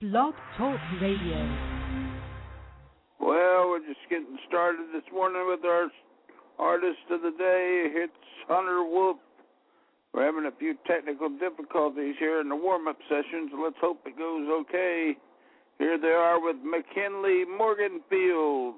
Blog Talk Radio. Well, we're just getting started this morning with our artist of the day. It's Hunter Wolf. We're having a few technical difficulties here in the warm-up sessions. Let's hope it goes okay. Here they are with McKinley Morganfield.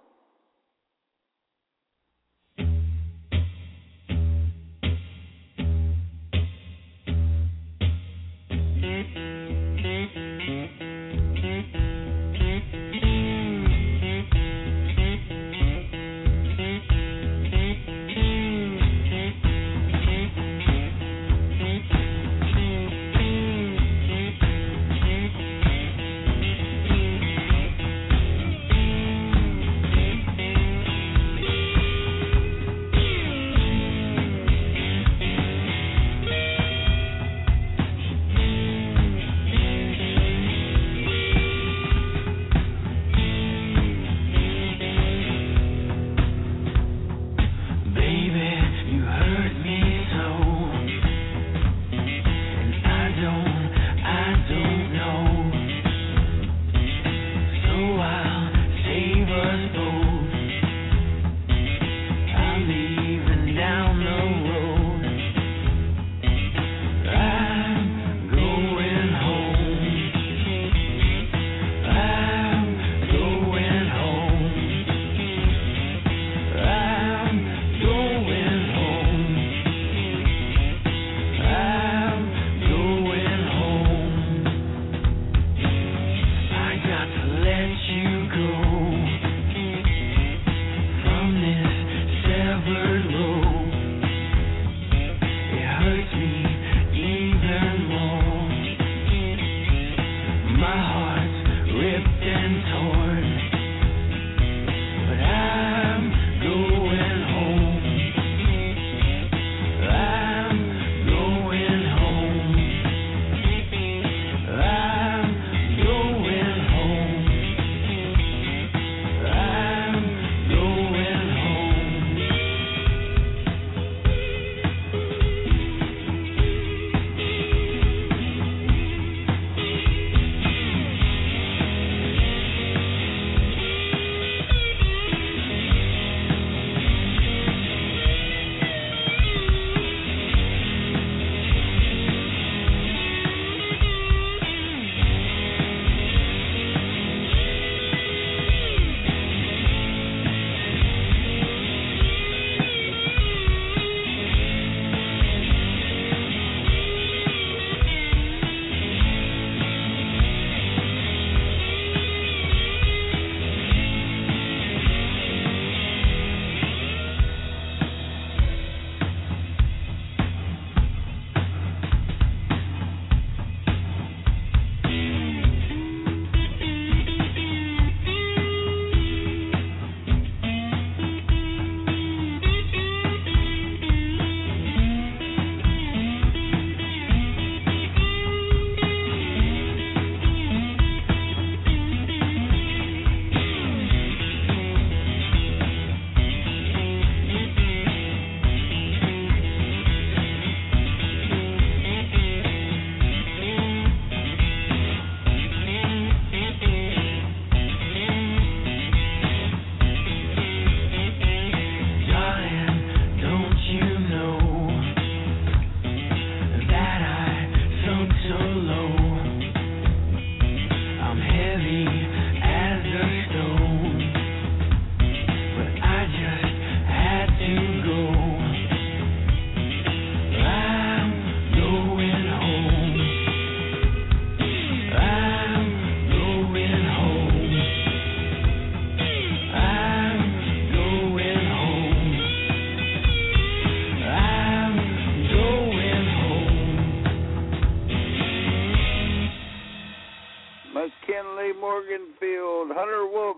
McKinley Morganfield, Hunter Wolf.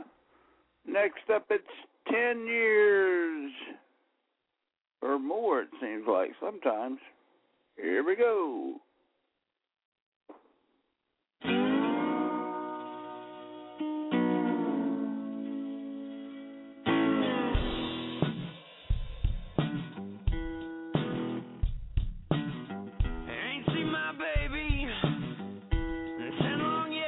Next up, it's 10 years or more, it seems like sometimes. Here we go. Ain't seen my baby in 10 long years.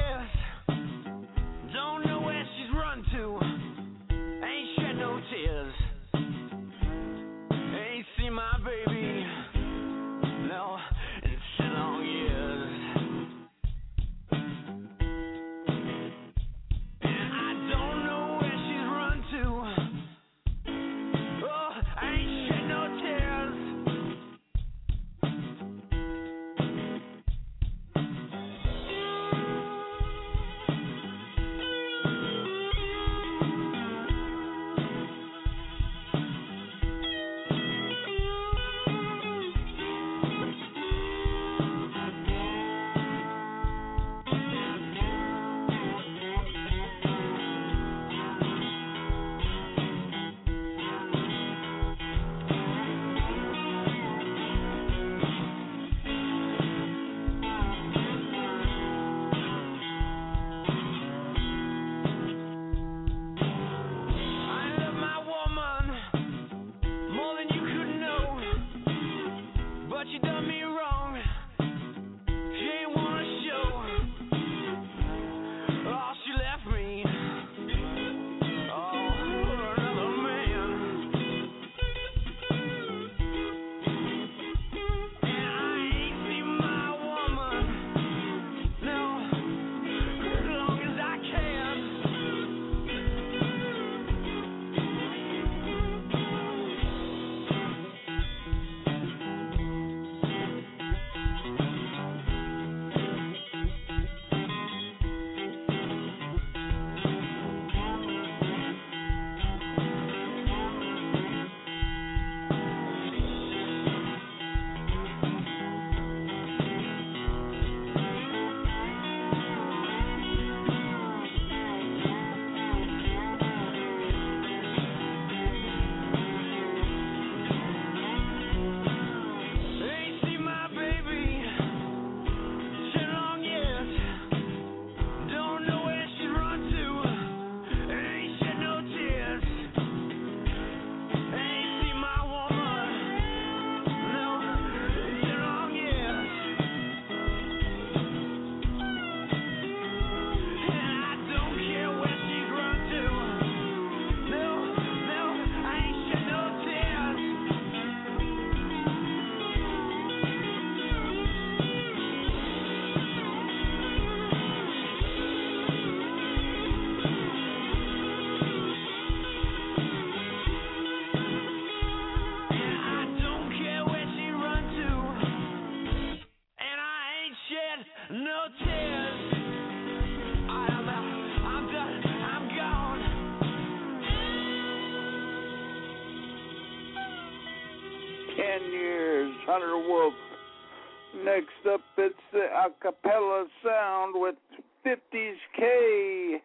Hunter Wolf. Next up, it's the acapella sound with 50s K.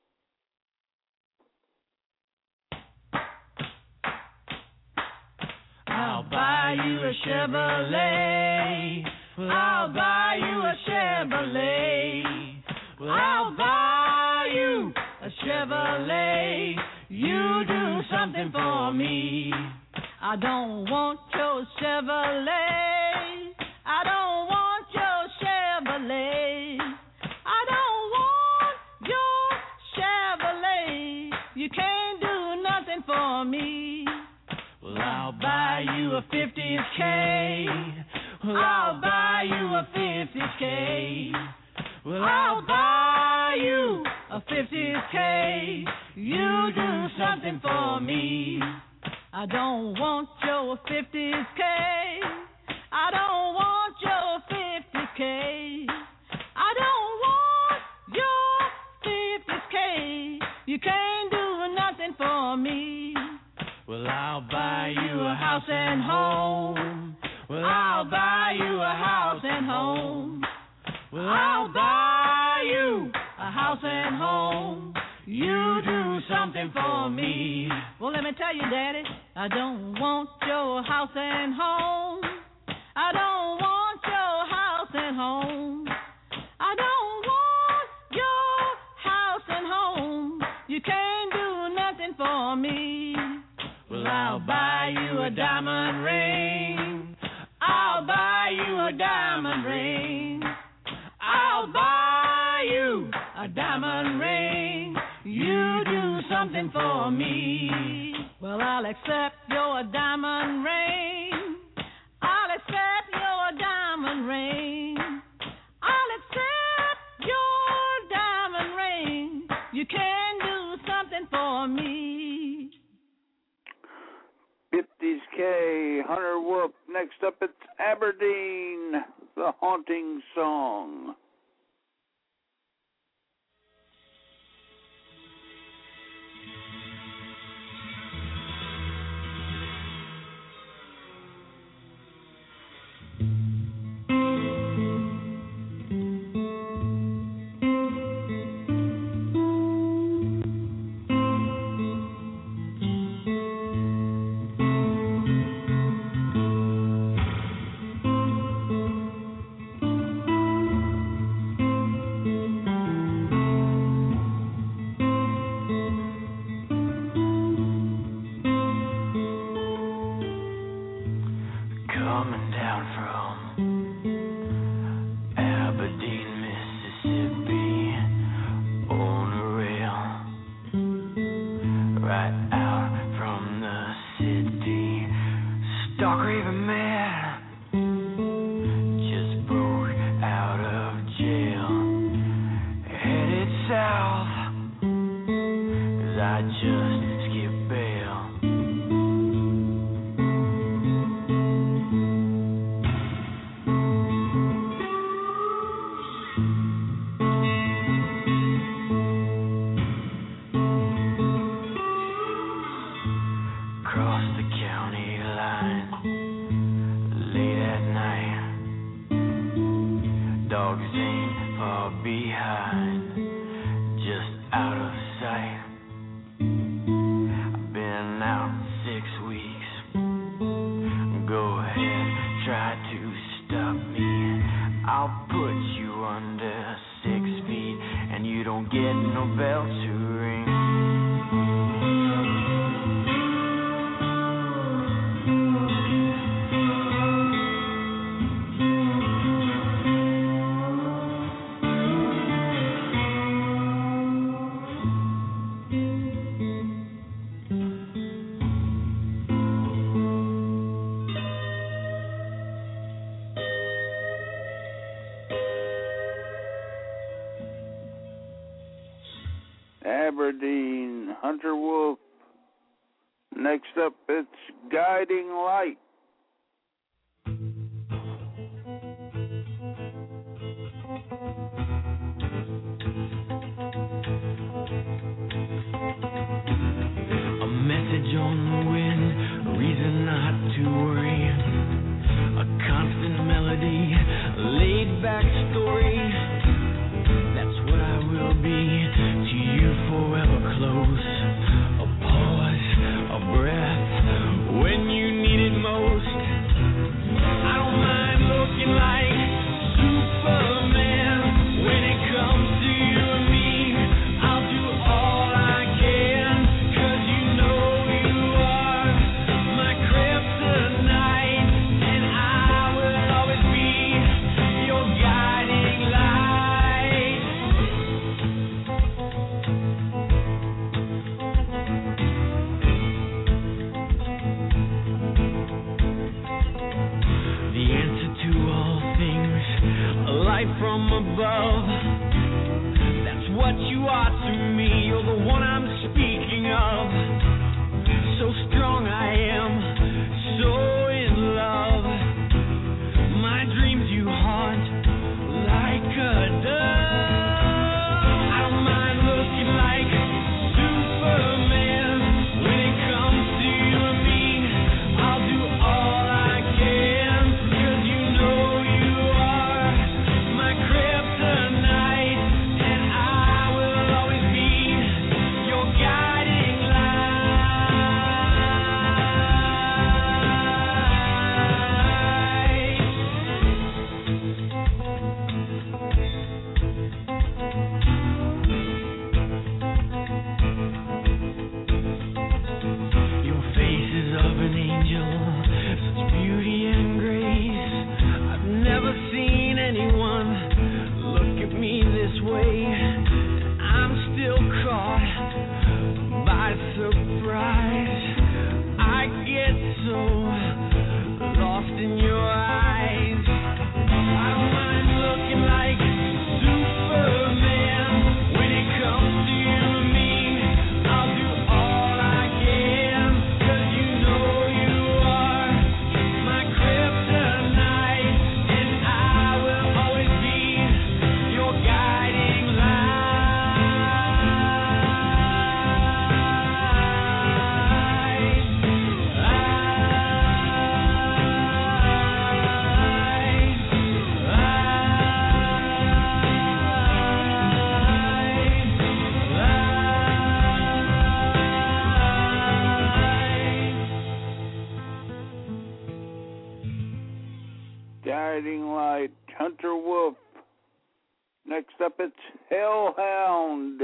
I'll buy you a Chevrolet. Well, I'll buy you a Chevrolet. Well, I'll buy you a Chevrolet. You do something for me. I don't want your Chevrolet. I don't want your Chevrolet. I don't want your Chevrolet. You can't do nothing for me. Well, I'll buy you a 50K. Well, I'll buy you a 50K. Well, I'll buy you a 50K. You do something for me. I don't want your 50K. I don't want your 50K. I don't want your 50K. You can't do nothing for me. Well, I'll buy you a house and home. Well, I'll buy you a house and home. Well, I'll buy you a house and home. You do something for me. Well, let me tell you, Daddy, I don't want your house and home. I don't want your house and home. I don't want your house and home. You can't do nothing for me. Well, I'll buy you a diamond ring. I'll buy you a diamond ring. I'll buy you a diamond ring. You do something for me. Well, I'll accept your diamond ring. I'll accept your diamond ring. I'll accept your diamond ring. You can do something for me. 50s K, Hunter Wolf. Next up, it's Aberdeen, the Haunting Song. Aberdeen, Hunter Wolf. Next up, it's Guiding Light. A message on the wind, a reason not to worry. A Next up, it's Hellhound.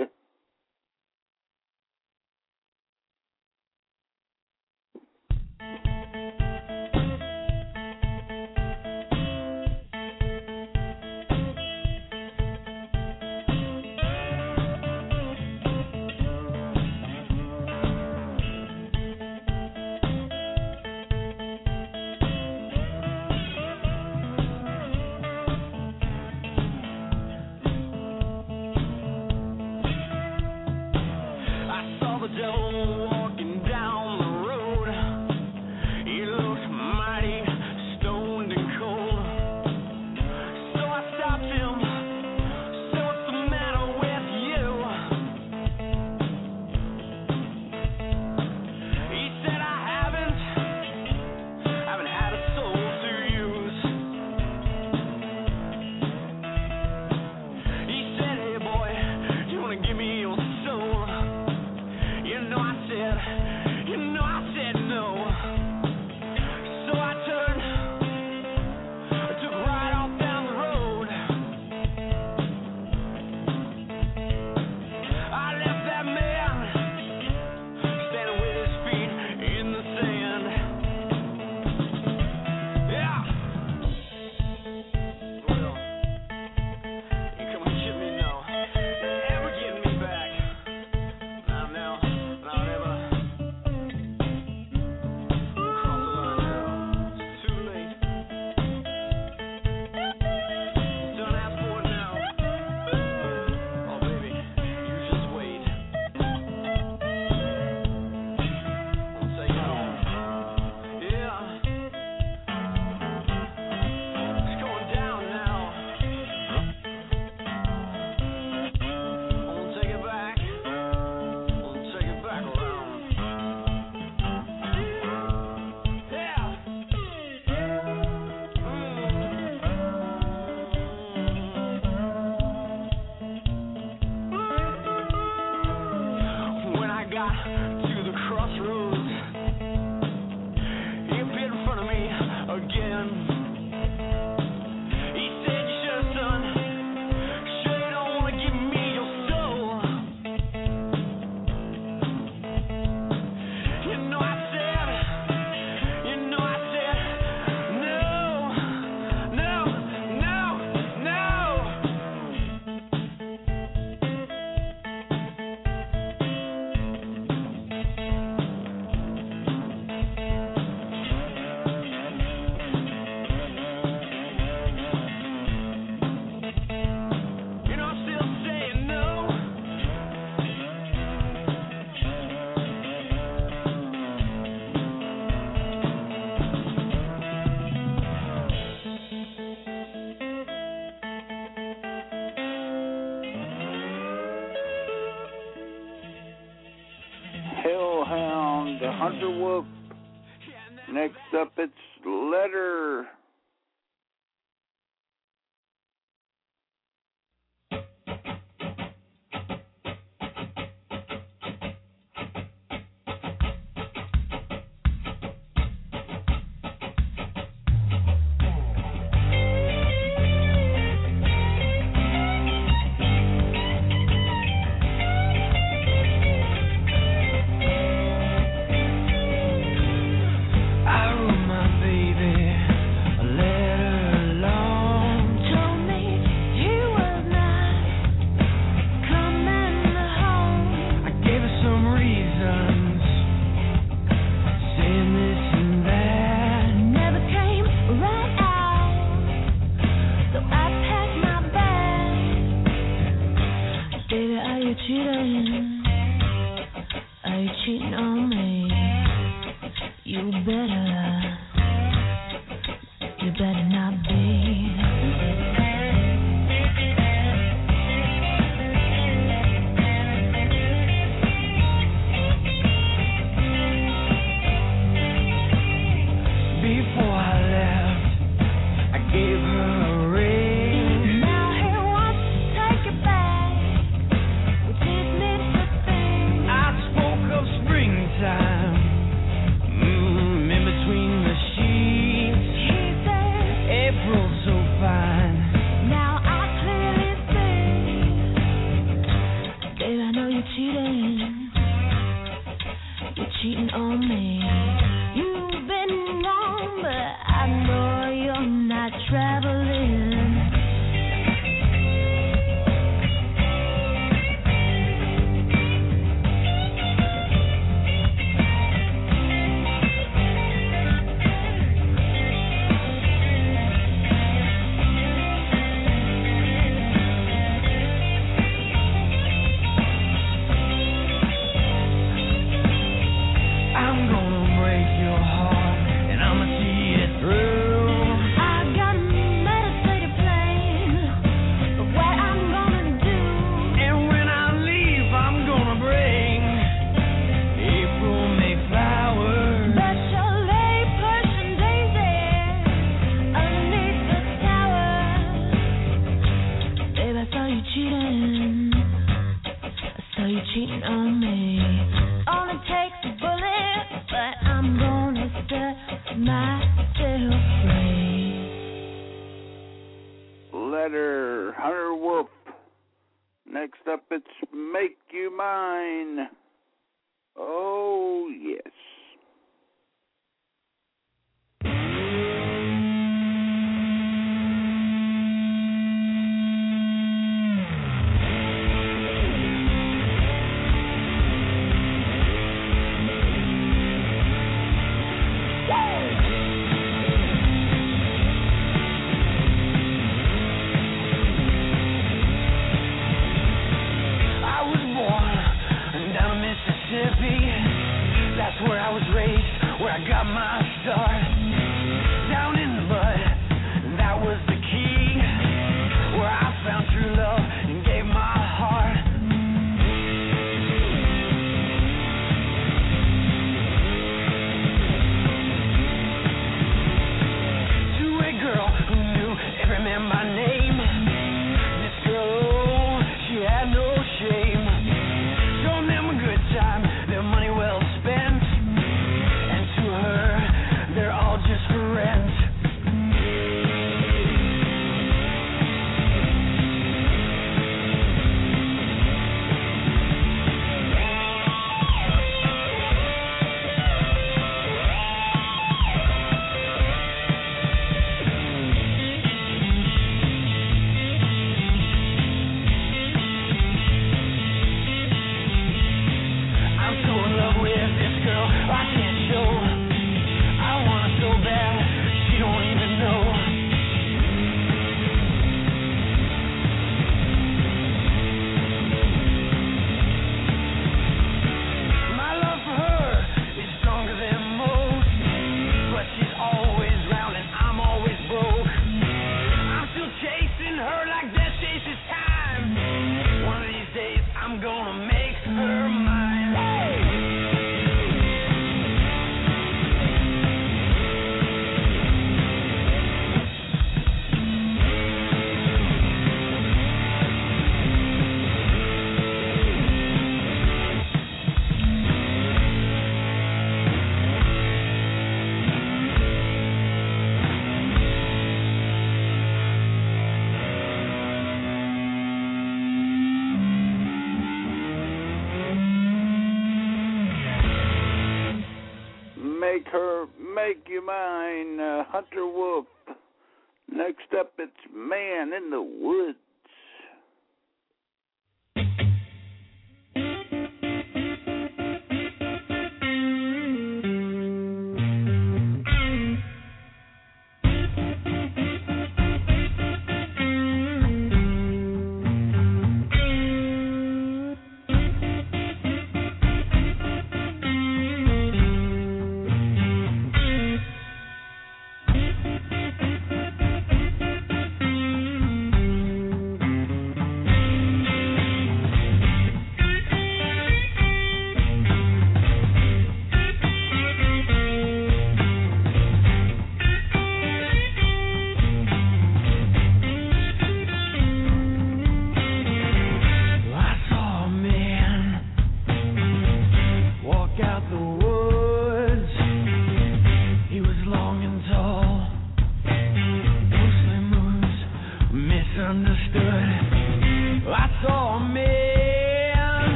Hellhound, Underwolf. Next up, it's Letter. Remember cheating on me. Only takes a bullet, but I'm gonna set myself free. Letter, Hunter Wolf. Next up, it's Make You Mine. Oh, yes. Where I was raised, where I got my start. Down in the mud, that was the key. Where I found true love and gave my heart. To a girl who knew every man by name. This girl, oh, she had no shame. Showing them a good time, their money well spent. They're all just for rent. I'm so in love with this girl, I can't show. So bad, she don't even know. My love for her is stronger than most, but she's always round and I'm always broke. I'm still chasing her like death chases time. One of these days I'm gonna make her mine. Make You Mine, Hunter Wolf. Next up, it's Man in the Woods.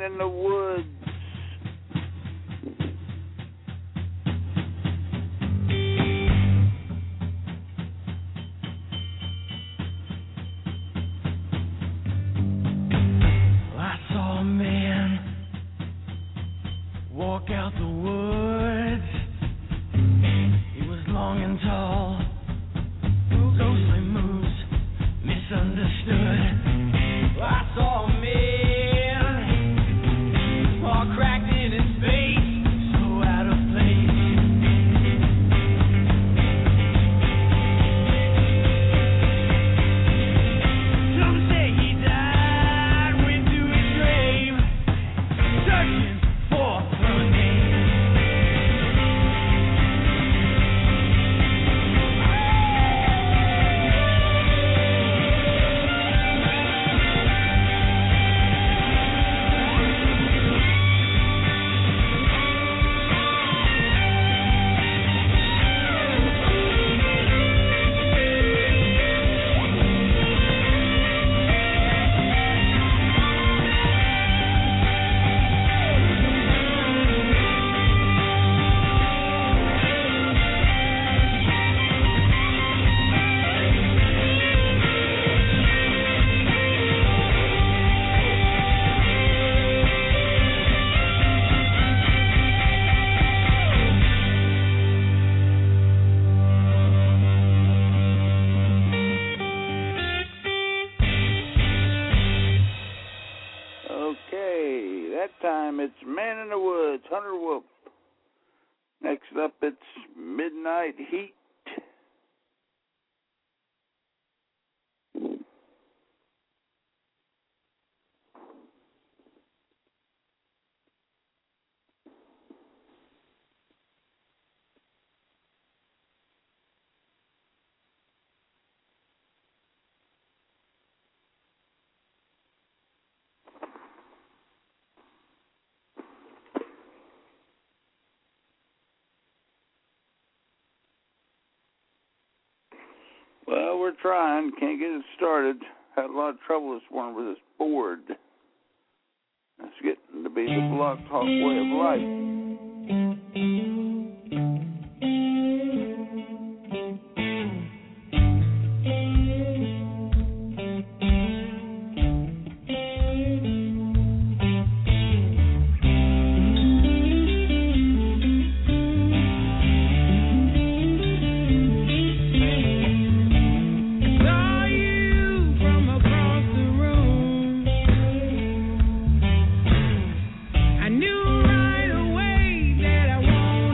in the Woods. I saw a man walk out the woods. He was long and tall, ghostly moves, misunderstood. I saw a man all cracked in his face, so out of place. Some say he died, went to his grave, searching for her name. Okay, that time it's Man in the Woods, Hunter Wolf. Next up, it's Midnight Heat. Well, we're trying. Can't get it started. Had a lot of trouble this morning with this board. It's getting to be the Blog Talk way of life. Saw you from across the room. I knew right away that I wanted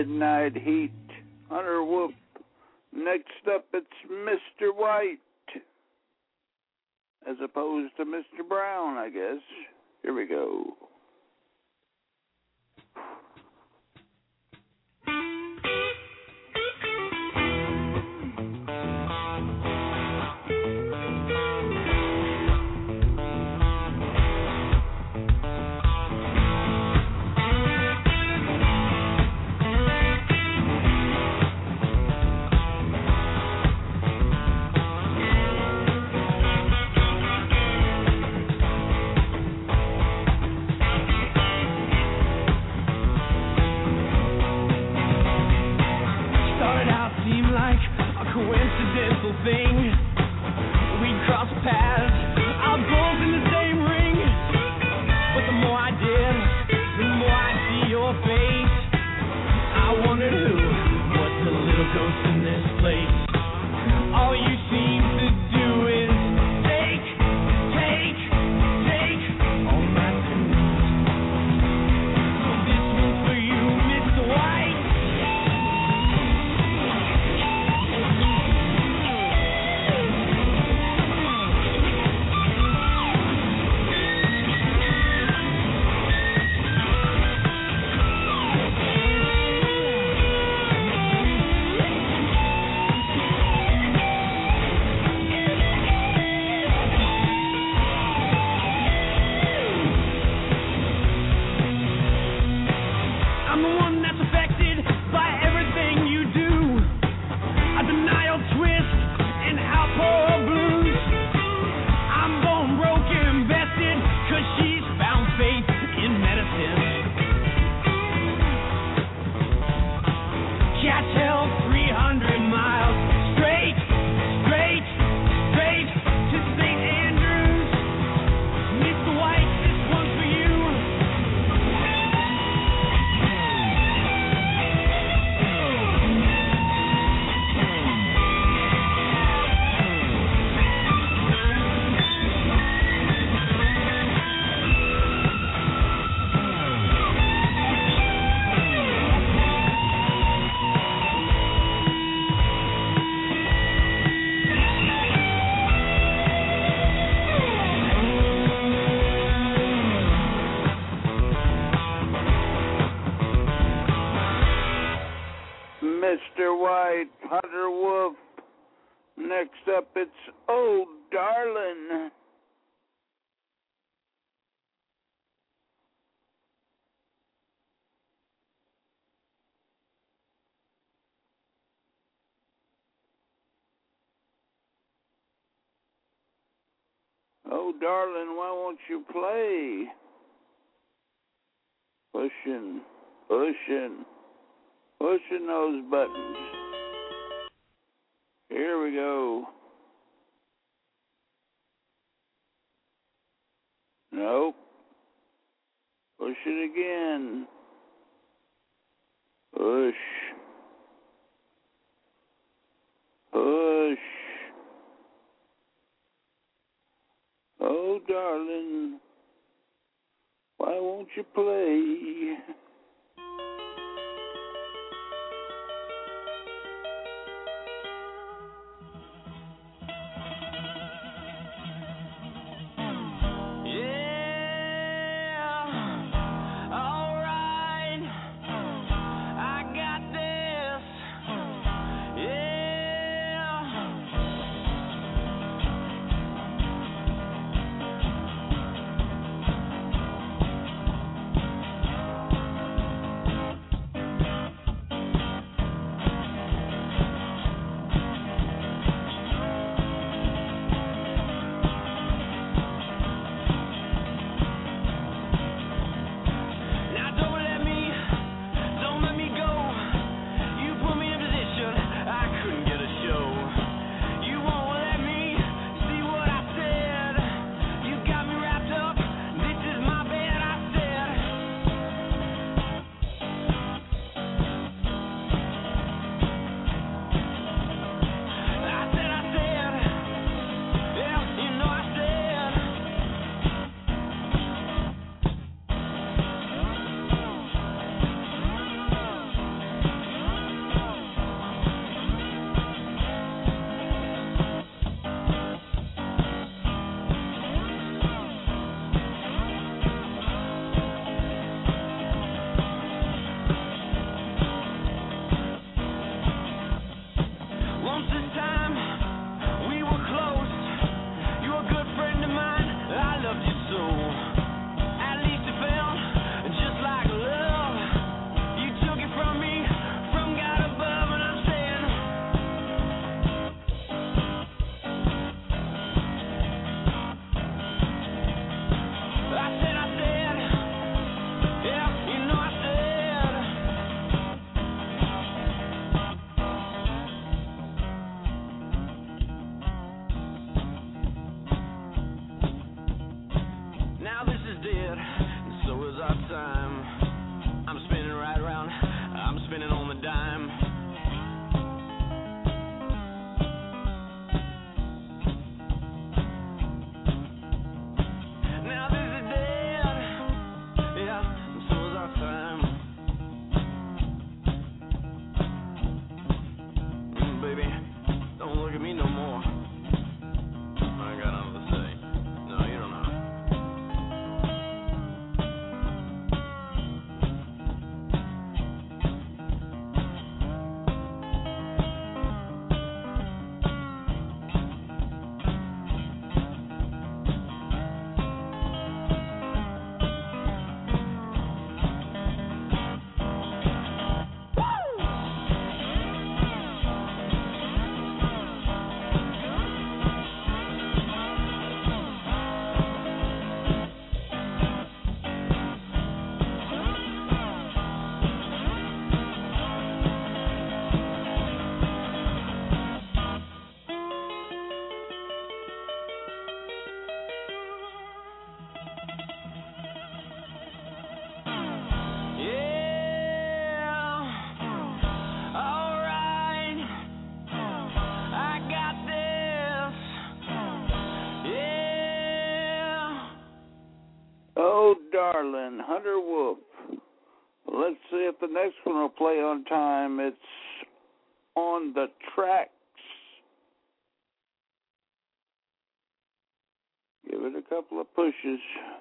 Midnight Heat, Hunter Wolf. Next up, it's Mr. White, as opposed to Mr. Brown, I guess. Here we go. Coincidental thing. We'd cross paths, our goals in the same ring. But the more I did, the more I'd see your face. I wondered who was the little ghost in this place. All you seem to do is take all my tunes. So this one's for you, Mr. White. Mr. White, Hunter Wolf. Next up, it's Oh Darling. Oh darling, why won't you play? Pushing those buttons. Here we go. Nope. Push it again. Push. Oh, darling, why won't you play? soul. At least it felt just like love. You took it from me, from God above, and I'm saying, yeah, you know I said. Now this is dead, and so is our time. I'm spinning right around, I'm spinning on the dime. Now this is dead, yeah, and so is our time. Baby, don't look at me no more. I ain't got nothing to say. No, you don't know. Oh, darling, Hunter Wolf. Let's see if the next one will play on time. It's On the Tracks. Give it a couple of pushes.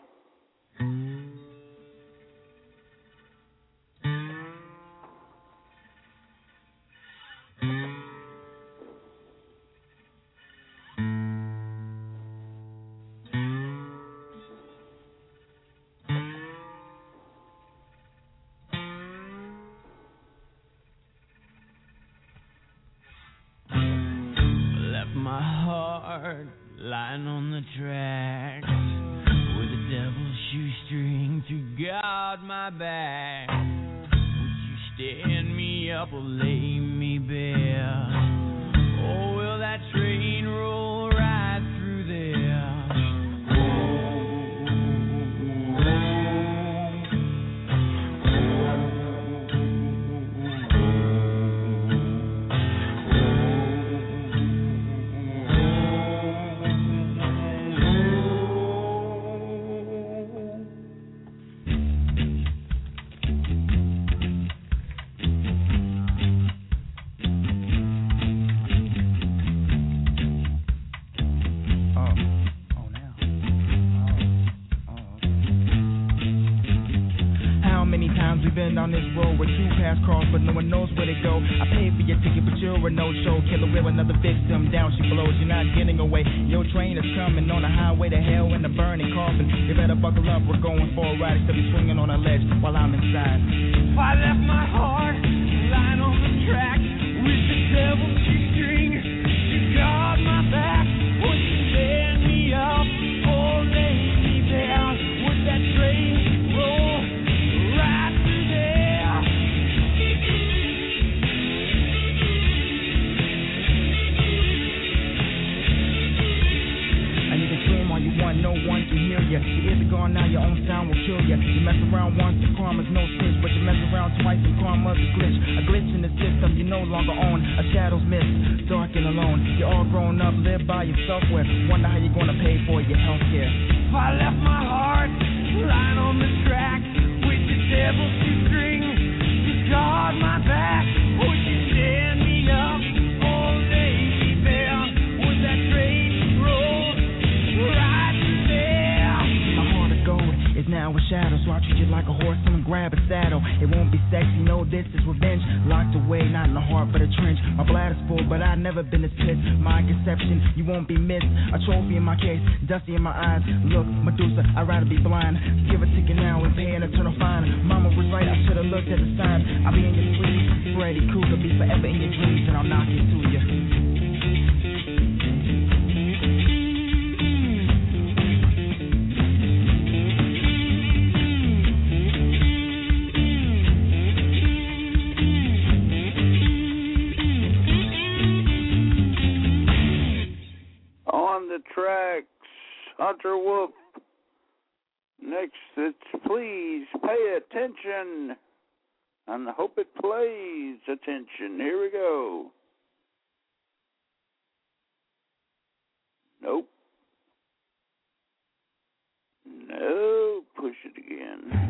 Left my heart lying on the tracks with a devil's shoestring to guard my back. Would you stand me up or lay me bare? Or will that train roll right through there? Been on this road where two paths cross, but no one knows where they go. I paid for your ticket, but you're a no-show. Killer will another victim down, she blows. You're not getting away. Your train is coming on the highway to hell in a burning coffin. You better buckle up, we're going for a ride. Instead of swinging on a ledge while I'm inside. I left my heart lying on the track with the devil's shoestring to guard my back. Would you stand me up or lay me down? Would that train roll right through there? And you can scream all you want, no one can hear you. Your ears are gone now, your own sound will kill you. You mess around once, the karma's no snitch, but you mess around twice, and karma's a glitch. A glitch in the system you no longer own. A shadow's mist, dark and alone. You're all grown up, live by yourself. Where wonder how you're gonna pay for your health care. I left my heart lying on the track with the devil's shoestring to guard my back. Would you stand me up or lay me bare? Would that train roll right through there? My heart of gold is now now with shadows, so I treat you like a horse, someone grab a saddle. It won't be sexy, no, this is revenge. Locked away, not in the heart, but a trench. My bladder's full, but I've never been this pissed. My conception, you won't be missed. A trophy in my case, dusty in my eyes. Look, Medusa, I'd rather be blind. Give a ticket now and pay an eternal fine. Mama was right, I should've looked at the sign. I'll be in your sleep, Freddy Krueger, be forever in your dreams, and I'll knock it to you. On the tracks, Hunter Wolf. Next, it's Please Pay Attention. And I hope it plays attention. Here we go. Nope. No, push it again.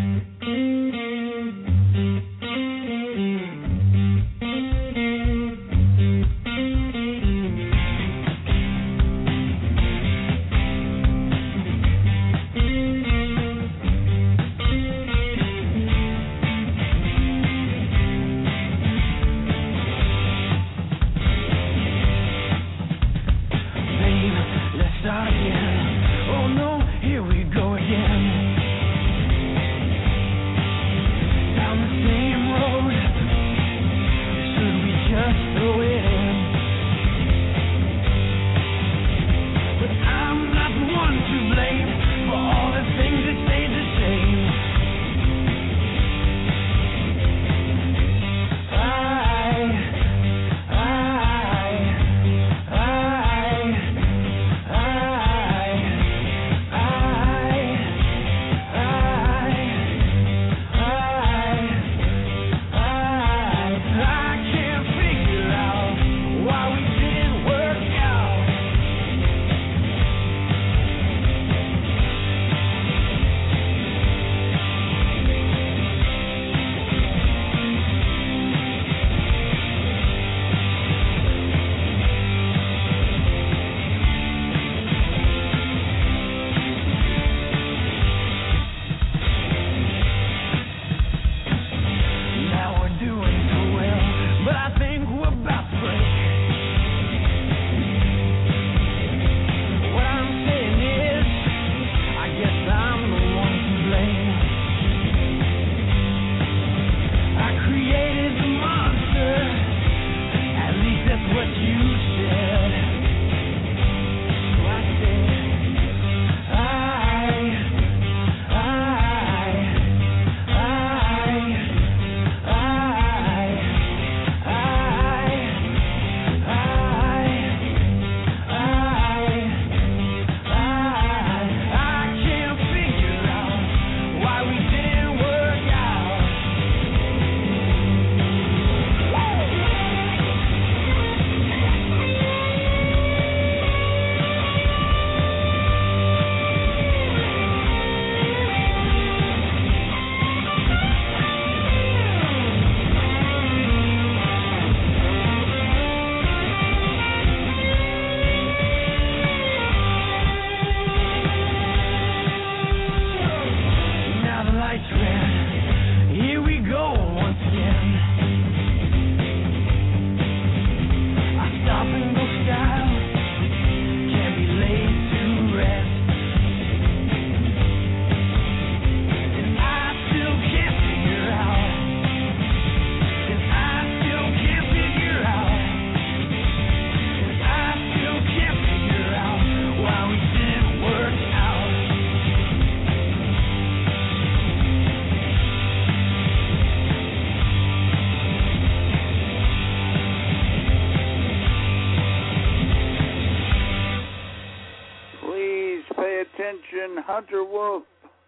Hunter Wolf.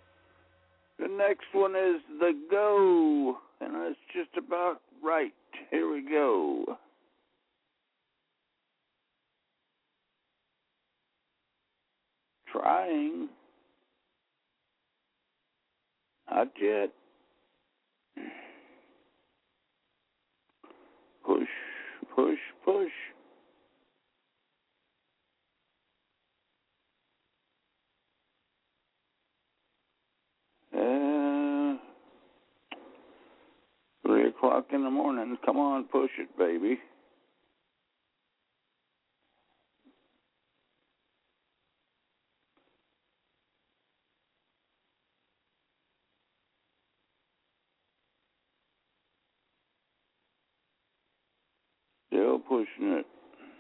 The next one is The Go, and it's just about right. Here we go. Trying. Not yet. Push, push, push. o'clock in the morning. Come on, push it, baby. Still pushing it.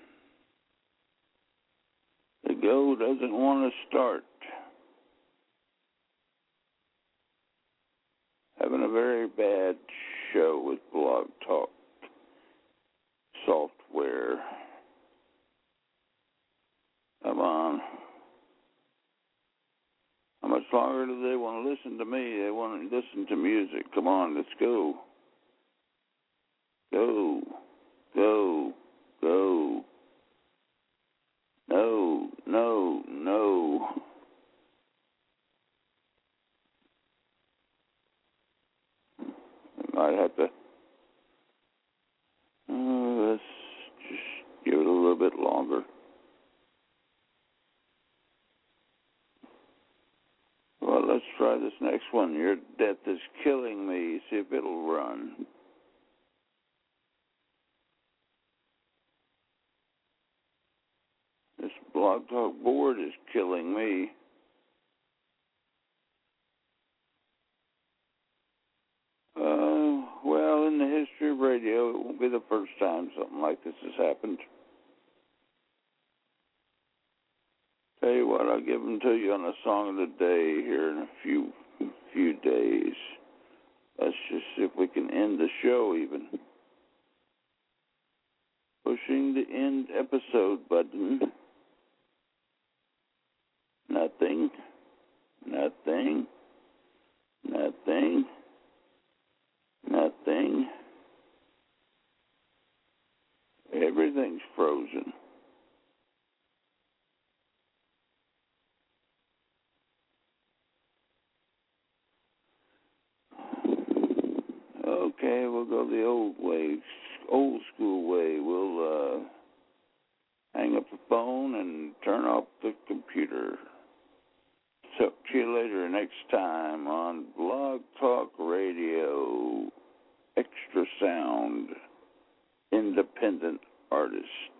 The go doesn't want to start. Having a very bad show with Blog Talk software. Come on. How much longer do they want to listen to me? They want to listen to music. Come on, let's go. Go. Go. Go. No, no, no. I might have to. Let's just give it a little bit longer. Well, let's try this next one. Your death is killing me. See if it'll run. This Blog Talk board is killing me. Well, in the history of radio, it won't be the first time something like this has happened. Tell you what, I'll give them to you on a song of the day here in a few days. Let's just see if we can end the show even. Pushing the end episode button. Nothing. Nothing. Nothing. Nothing. Everything's frozen. Okay, we'll go the old way, old school way. We'll hang up the phone and turn off the computer. Talk to you later next time on Blog Talk Radio. Extra Sound, independent artist.